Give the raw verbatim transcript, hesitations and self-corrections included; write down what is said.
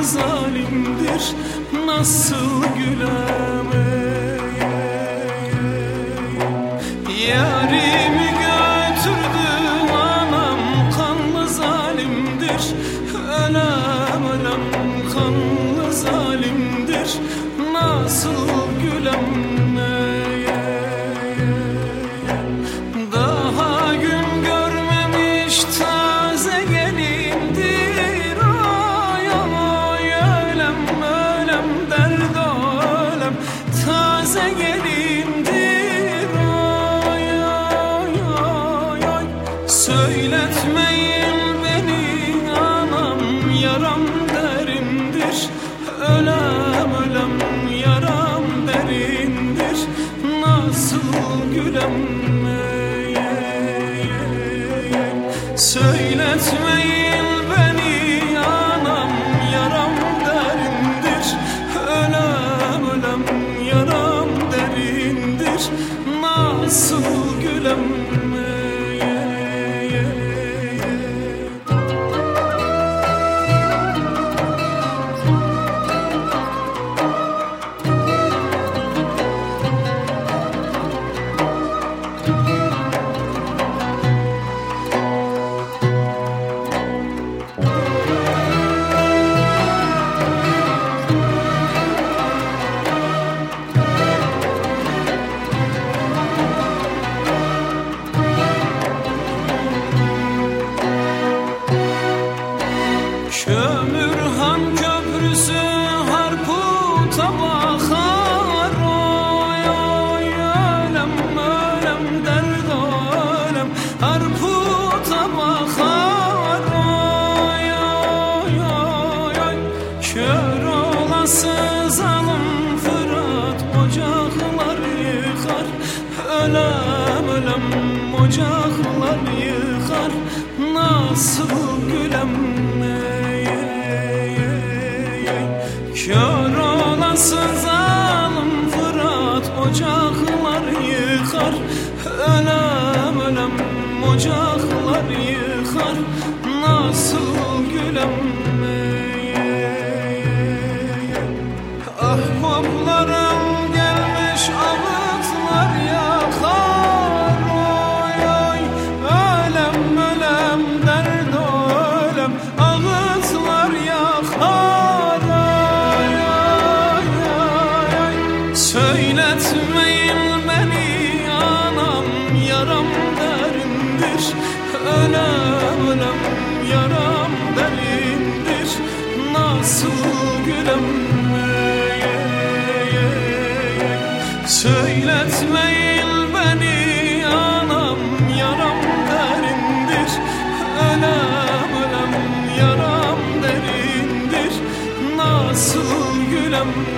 zalimdir, nasıl gülem ey, yarimi götürdü anam, kanlı zalimdir, ölem ölem kanlı zalimdir, nasıl gülem ey, daha gün görmemiş taze gelindir, ay ay ölem ölem derd ölem taze gelindir, ay ay ay ay söyletmeyin beni anam, yaram derindir, ölem ölem yaram derindir, nasıl gülem ey, ey, ey. Söyletmeyin beni anam, yaram derindir, ölem ölem yaram derindir, nasıl gülem ey, ey, ey. Kömürhan köprüsü Harput'a bakar, oy oy ölem ölem derd ölem Harput'a bakar, oy oy oy oy kör olası zalim Fırat ocaklar yıkar, ölem ölem ocaklar yıkar, nasıl gülem ey, ey, ey, ey. Kör olası zalim Fırat ocaklar yıkar, ölem ölem ocaklar yıkar, nasıl gülem ey, ey, ey, ey. Ahbaplarım gelmiş ağıtlar yakar, oy oy ölem ölem derd ölem ağıtlar yakar, ay ay ay ay söyletmeyin beni anam, yaram derindir, ölem ölem yaram derindir, nasıl gülem ey, ey, ey, ey. Söyletmeyin beni anam, yaram derindir, ölem ölem yaram derindir, nasıl gülem